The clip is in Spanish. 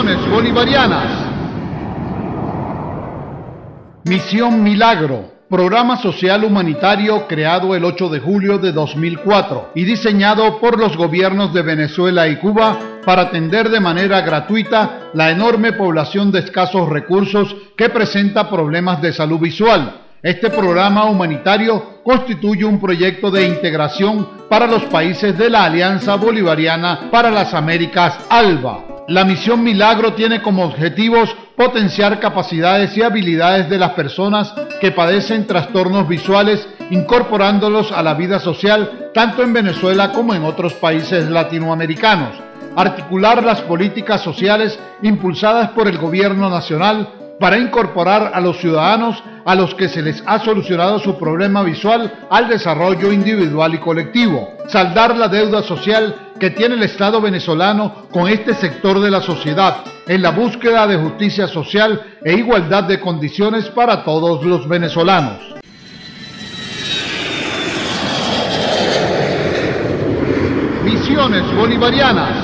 Misiones Bolivarianas. Misión Milagro, programa social humanitario creado el 8 de julio de 2004 y diseñado por los gobiernos de Venezuela y Cuba para atender de manera gratuita la enorme población de escasos recursos que presenta problemas de salud visual. Este programa humanitario constituye un proyecto de integración para los países de la Alianza Bolivariana para las Américas, ALBA. La Misión Milagro tiene como objetivos potenciar capacidades y habilidades de las personas que padecen trastornos visuales, incorporándolos a la vida social tanto en Venezuela como en otros países latinoamericanos. Articular las políticas sociales impulsadas por el gobierno nacional para incorporar a los ciudadanos a los que se les ha solucionado su problema visual al desarrollo individual y colectivo. Saldar la deuda social que tiene el Estado venezolano con este sector de la sociedad en la búsqueda de justicia social e igualdad de condiciones para todos los venezolanos. Misiones Bolivarianas.